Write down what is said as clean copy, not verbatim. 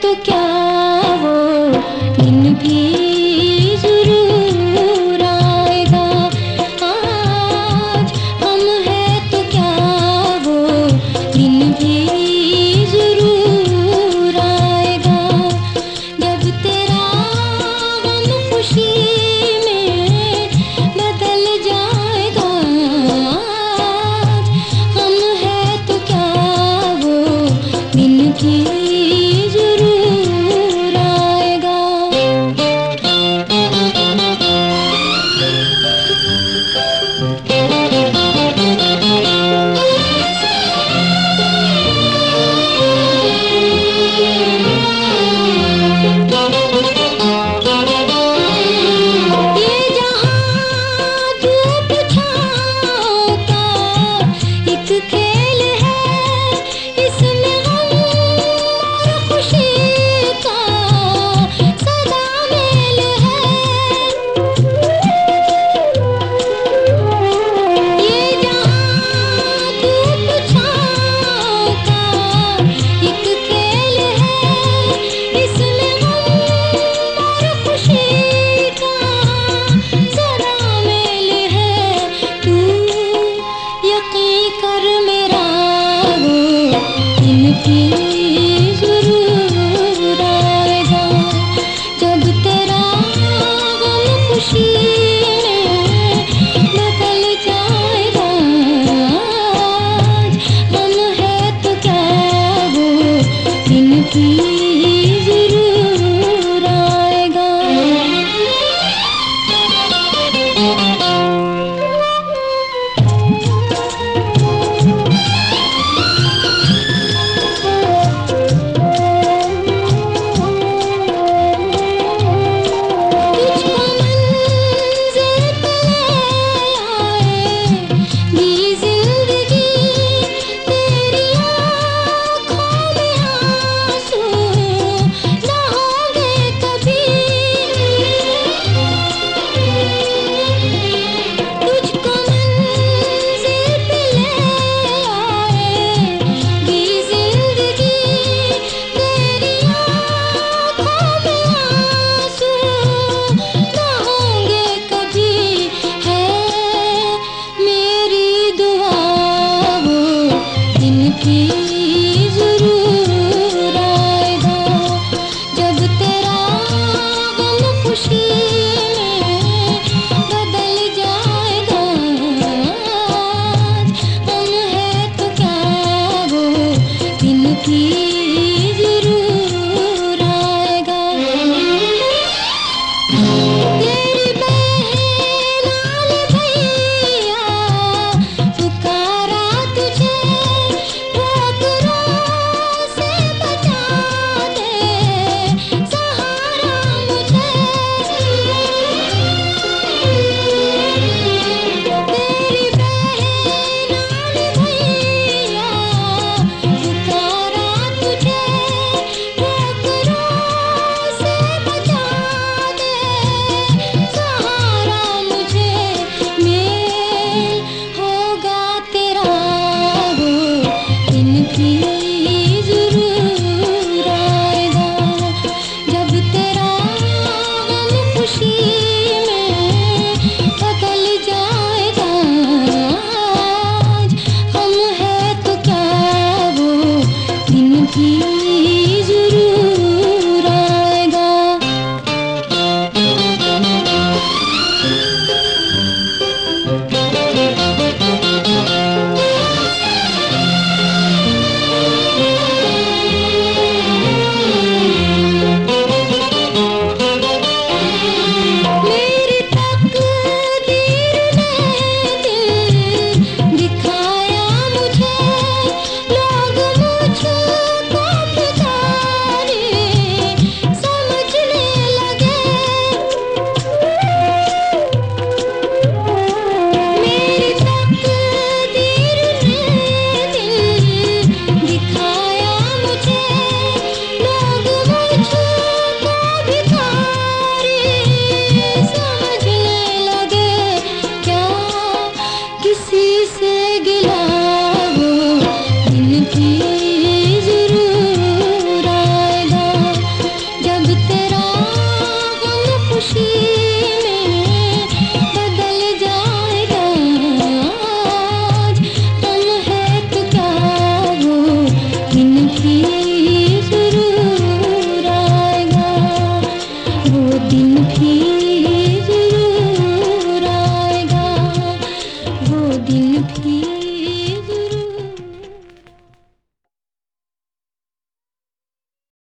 तो क्या वो दिन भी जरूर आएगा। आज हम हैं तो क्या वो दिन भी जरूर आएगा। जब तेरा गम खुशी में बदल जाएगा। आज हम हैं तो क्या वो दिन भी जरूर आएगा। ये जहां धूप छाँव का एक खेल है, इसमें गम और खुशी का सदा मेल है। ये जहां धूप छाँव का एक खेल है, इसमें गम और खुशी का सदा मेल है। तू यकीन कर मेरा वो दिन भी जरूर आएगा। जब तेरा गम खुशी में बदल जाएगा। आज हम हैं तो क्या वो दिन भी जरूर आएगा। तुझको मंज़िल पे आएगी ज़िंदगी, तेरी आँखों में आँसू न होंगे कभी। तुझको मंज़िल पे आएगी ज़िंदगी, तेरी आँखों में आँसू न होंगे कभी। है मेरी दुआ वो दिन भी जरूर आएगा। जब तेरा गम खुशी में बदल जाएगा। आज हम हैं तो क्या वो दिन भी जरूर आएगा। तेरी बहन लाल भैया पुकारा तुझे, ठोकरों से बचा दे सहारा मुझे। तेरी बहन लाल भैया पुकारा तुझे, ठोकरों से बचा दे सहारा मुझे। मेल होगा तेरा वो दिन भी जरूर आएगा। जब तेरा गम खुशी में बदल जाएगा। आज हम हैं तो क्या वो दिन भी जरूर आएगा। मेरी तकदीर ने दिल दिखाया मुझे, लोग मुझको भिखारी समझने लगे। मेरी तकदीर ने दिल दिखाया मुझे, लोग मुझको भिखारी समझने लगे। क्या किसी से गिला वो दिन भी जरूर आएगा। वो दिन भी